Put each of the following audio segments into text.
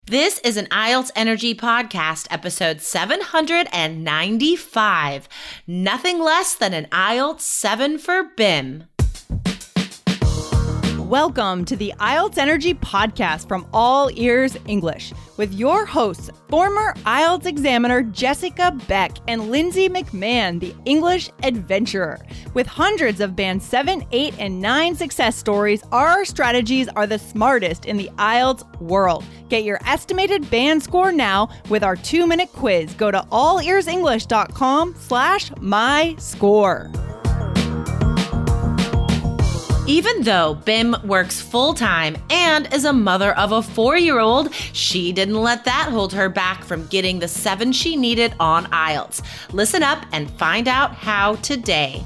This is an IELTS Energy Podcast, episode 795. Nothing less than an IELTS 7 for Bim. Welcome to the IELTS Energy Podcast from All Ears English with your hosts, former IELTS examiner Jessica Beck and Lindsay McMahon, the English adventurer. With hundreds of Band 7, 8, and 9 success stories, our strategies are the smartest in the IELTS world. Get your estimated band score now with our 2-minute quiz. Go to allearsenglish.com/myscore. Even though Bim works full-time and is a mother of a 4-year-old, she didn't let that hold her back from getting the 7 she needed on IELTS. Listen up and find out how today.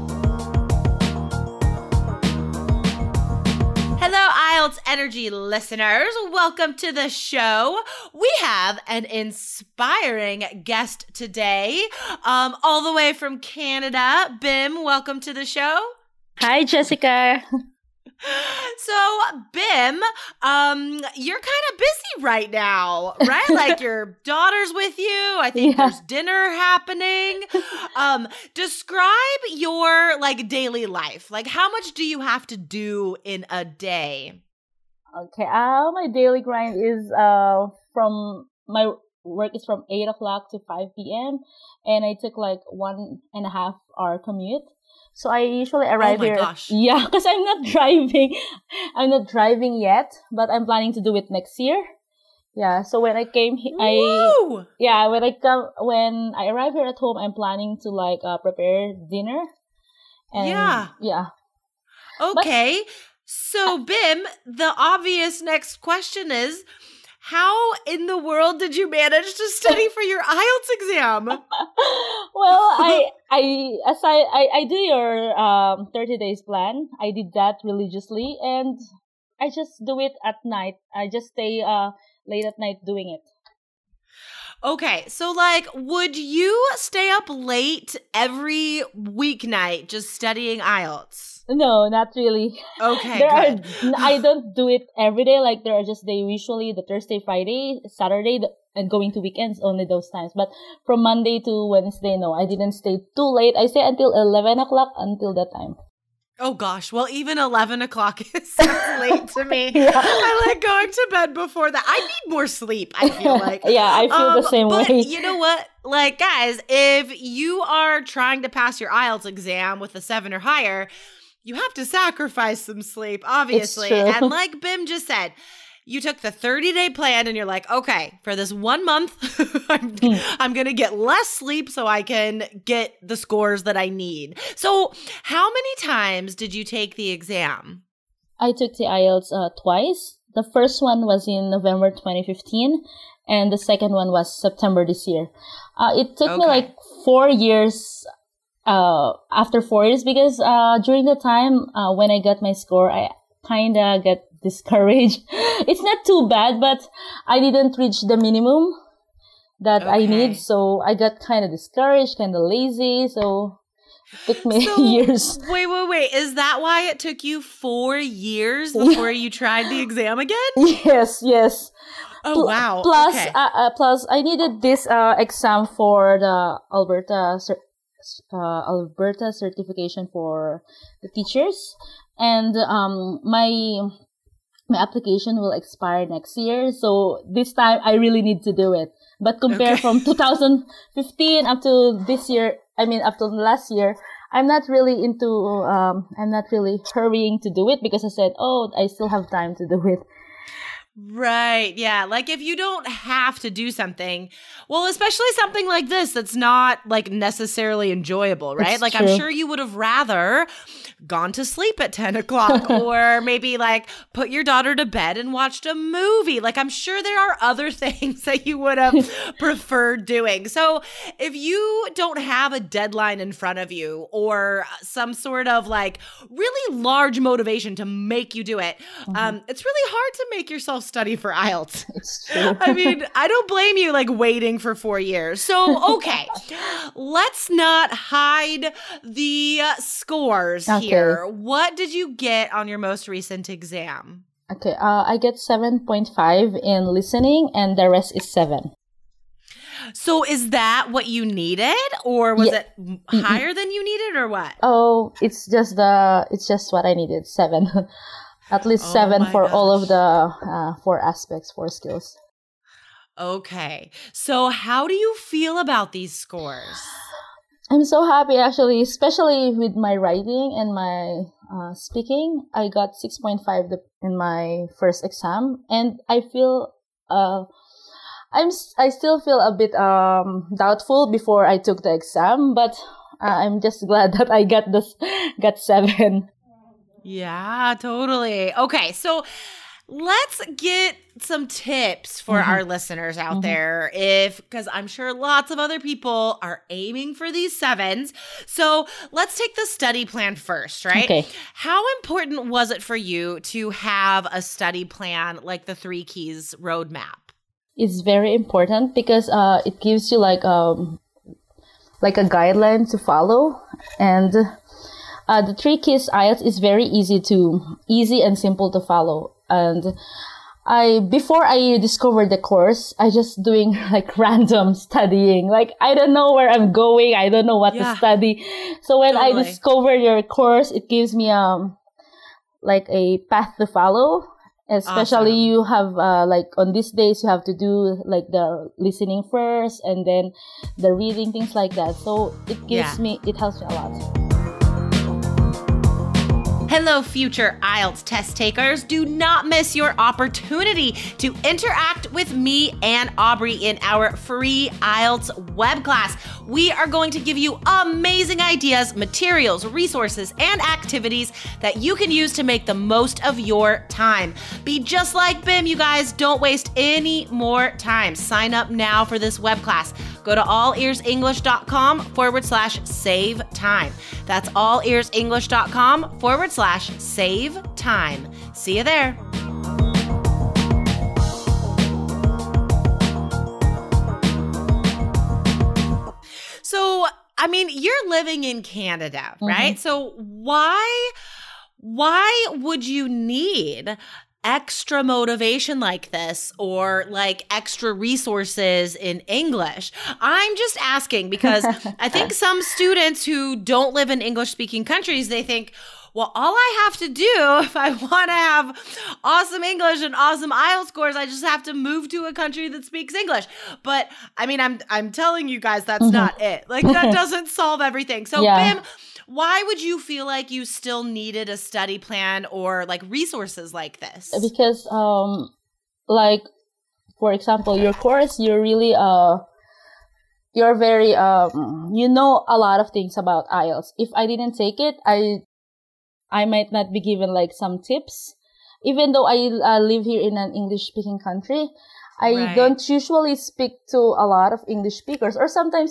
Hello, IELTS Energy listeners. Welcome to the show. We have an inspiring guest today, all the way from Canada. Bim, welcome to the show. Hi, Jessica. So, Bim, you're kind of busy right now, right? Like your daughter's with you. I think there's dinner happening. Describe your daily life. Like, how much do you have to do in a day? Okay, my daily grind is from my work is from 8 o'clock to 5 p.m. and I took 1.5 hour commute. So I usually arrive here. Gosh. Yeah, because I'm not driving. I'm not driving yet, but I'm planning to do it next year. Yeah. So when I came, when I arrive here at home, I'm planning to prepare dinner. And, yeah. Okay. So Bim, the obvious next question is, how in the world did you manage to study for your IELTS exam? Well, I do your 30 days plan. I did that religiously, and I just do it at night. I just stay late at night doing it. Okay, so would you stay up late every weeknight just studying IELTS? No, not really. Okay, good. I don't do it every day. There are just days, usually the Thursday, Friday, Saturday, and going to weekends, only those times. But from Monday to Wednesday, no, I didn't stay too late. I stay until 11 o'clock until that time. Oh gosh, well even 11 o'clock sounds late to me. I like going to bed before that. I need more sleep, I feel like. Yeah, I feel the same way. But you know what? Guys, if you are trying to pass your IELTS exam with a 7 or higher, you have to sacrifice some sleep, obviously. And like Bim just said, you took the 30-day plan and you're like, okay, for this 1 month, I'm going to get less sleep so I can get the scores that I need. So how many times did you take the exam? I took the IELTS twice. The first one was in November 2015, and the second one was September this year. It took me 4 years after 4 years because during the time when I got my score, I kind of got discouraged. It's not too bad, but I didn't reach the minimum that I need, so I got kind of discouraged, kind of lazy, so it took me years. Wait. Is that why it took you 4 years before you tried the exam again? Yes. Oh, wow. Plus, I needed this exam for the Alberta certification for the teachers, and my application will expire next year, so this time I really need to do it. But compared from 2015 up to this year, up to last year, I'm not really hurrying to do it because I said, I still have time to do it. Right. Yeah. If you don't have to do something, well, especially something like this that's not necessarily enjoyable, right? It's I'm true. sure you would have rather gone to sleep at 10 o'clock or maybe put your daughter to bed and watched a movie. I'm sure there are other things that you would have preferred doing. So if you don't have a deadline in front of you or some sort of really large motivation to make you do it, it's really hard to make yourself study for IELTS. It's true. I don't blame you waiting for 4 years. So, okay, let's not hide the scores here. What did you get on your most recent exam? Okay, I get 7.5 in listening, and the rest is 7. So is that what you needed, or was it higher than you needed, or what? Oh, it's just what I needed, 7. At least 7 for all of the 4 aspects, 4 skills. Okay. So how do you feel about these scores? I'm so happy, actually, especially with my writing and my speaking. I got 6.5 in my first exam, and I feel I still feel a bit doubtful before I took the exam, but I'm just glad that I got 7. Yeah, totally. Okay, so let's get some tips for our listeners out there, because I'm sure lots of other people are aiming for these 7s. So let's take the study plan first, right? Okay. How important was it for you to have a study plan like the 3 Keys roadmap? It's very important because it gives you like a guideline to follow, and the 3 Keys IELTS is very easy and simple to follow. And before I discovered the course, I just doing like random studying. Like, I don't know where I'm going. I don't know what to study. So when I discovered your course, it gives me like a path to follow. Especially you have like on these days you have to do like the listening first and then the reading, things like that. So it helps me a lot. Hello, future IELTS test takers. Do not miss your opportunity to interact with me and Aubrey in our free IELTS web class. We are going to give you amazing ideas, materials, resources, and activities that you can use to make the most of your time. Be just like Bim, you guys. Don't waste any more time. Sign up now for this web class. Go to allearsenglish.com/save time. That's allearsenglish.com/save time. See you there. So, I mean, you're living in Canada, right? So why would you need extra motivation like this or like extra resources in English? I'm just asking because I think some students who don't live in English-speaking countries, they think, well, all I have to do if I want to have awesome English and awesome IELTS scores, I just have to move to a country that speaks English. But I mean, I'm telling you guys, that's not it. Like, that doesn't solve everything. So, Bim, why would you feel like you still needed a study plan or like resources like this? Because, like, for example, your course, you're really, you're very, you know a lot of things about IELTS. If I didn't take it, I might not be given like some tips. Even though I live here in an English-speaking country, I don't usually speak to a lot of English speakers. Or sometimes,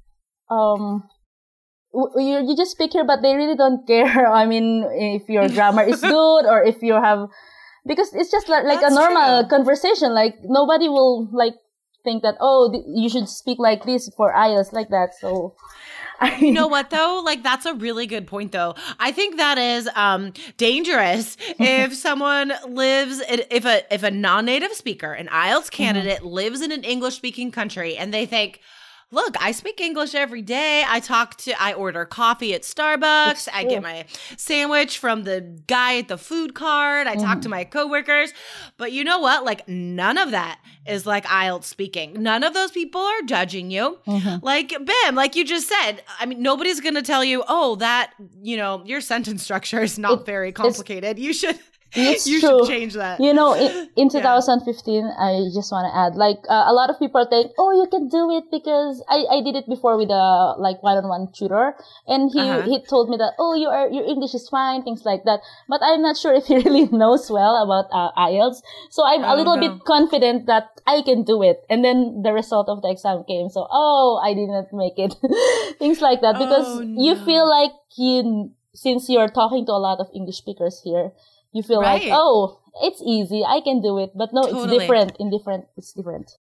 you just speak here, but they really don't care. I mean, if your grammar is good or if you have, because it's just like a normal conversation. Like, nobody will like think that, you should speak like this for IELTS, like that. So, you know what though? Like, that's a really good point though. I think that is dangerous if someone lives, if a non-native speaker, an IELTS candidate lives in an English-speaking country and they think, look, I speak English every day. I order coffee at Starbucks. I get my sandwich from the guy at the food cart. I talk to my coworkers. But you know what? Like, none of that is like IELTS speaking. None of those people are judging you. Like, Bim, like you just said, I mean, nobody's going to tell you, your sentence structure is not very complicated. You should should change that. You know, in 2015, I just want to add, like, a lot of people think, you can do it because I did it before with a like one-on-one tutor, and he told me that your English is fine, things like that. But I'm not sure if he really knows well about IELTS, so I'm a little bit confident that I can do it. And then the result of the exam came, so I didn't make it, things like that, because you feel like since you're talking to a lot of English speakers here. You feel like, it's easy, I can do it. But no, it's different. It's different.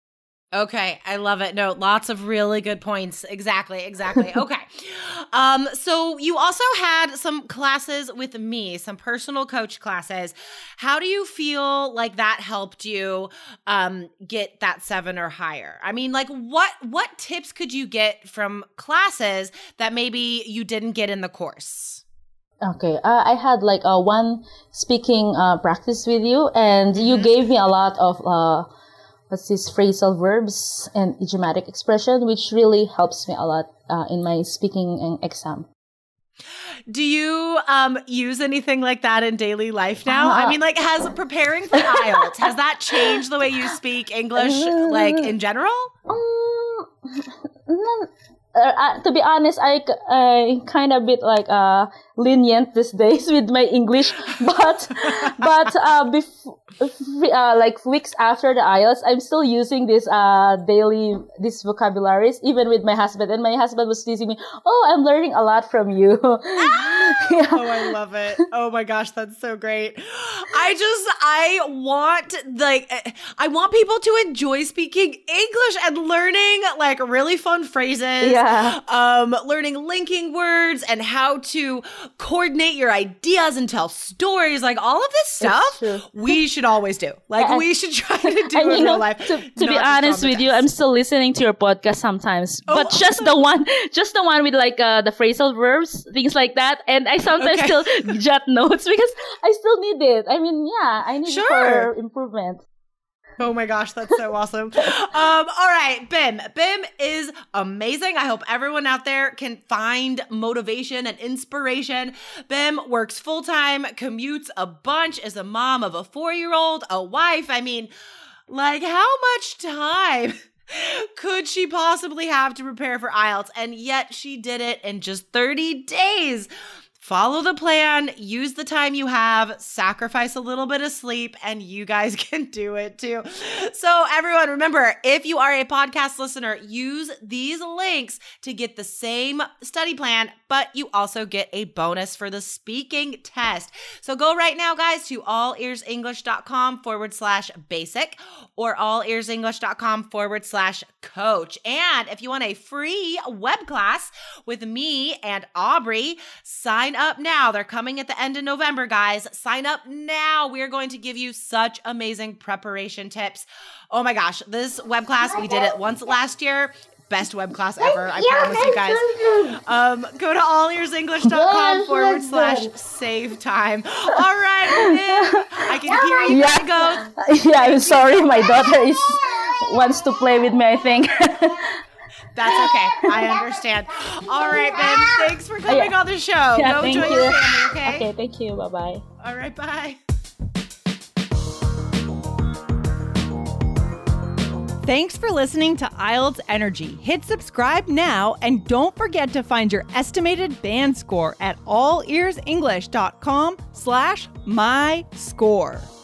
Okay, I love it. No, lots of really good points. Exactly. Okay. So you also had some classes with me, some personal coach classes. How do you feel like that helped you get that 7 or higher? I mean, like what tips could you get from classes that maybe you didn't get in the course? Okay, I had like one speaking practice with you, and you gave me a lot of phrasal verbs and idiomatic expression, which really helps me a lot in my speaking exam. Do you use anything like that in daily life now? I mean, like, has preparing for IELTS, has that changed the way you speak English, like, in general? To be honest, I kind of bit like lenient these days with my English, but like weeks after the IELTS, I'm still using this these vocabularies, even with my husband. And my husband was teasing me, "Oh, I'm learning a lot from you." Yeah. Oh, I love it. Oh my gosh, that's so great. I want people to enjoy speaking English and learning like really fun phrases. Yeah. Learning linking words and how to coordinate your ideas and tell stories, like all of this stuff we should always do. Like we should try to do in real life. To be honest with you, I'm still listening to your podcast sometimes, but just the one with like the phrasal verbs, things like that. And I sometimes still jot notes because I still need it. I mean, I need it for improvement. Oh my gosh, that's so awesome. All right, Bim. Bim is amazing. I hope everyone out there can find motivation and inspiration. Bim works full-time, commutes a bunch, is a mom of a 4-year-old, a wife. I mean, like, how much time could she possibly have to prepare for IELTS? And yet she did it in just 30 days. Follow the plan, use the time you have, sacrifice a little bit of sleep, and you guys can do it too. So everyone, remember, if you are a podcast listener, use these links to get the same study plan, but you also get a bonus for the speaking test. So go right now, guys, to allearsenglish.com/basic or allearsenglish.com/coach. And if you want a free web class with me and Aubrey, sign up now. They're coming at the end of November, guys. Sign up now. We're going to give you such amazing preparation tips. Oh my gosh, this web class, we did it once last year. Best web class ever. I promise you guys. Go to allearsenglish.com/save time. All right, Bim, I can hear you. Go. Yeah, I'm sorry. My daughter wants to play with me, I think. That's okay. I understand. All right, Bim. Thanks for coming on the show. Go enjoy your family, okay? Okay, thank you. Bye-bye. All right, bye. Thanks for listening to IELTS Energy. Hit subscribe now and don't forget to find your estimated band score at allearsenglish.com/myscore.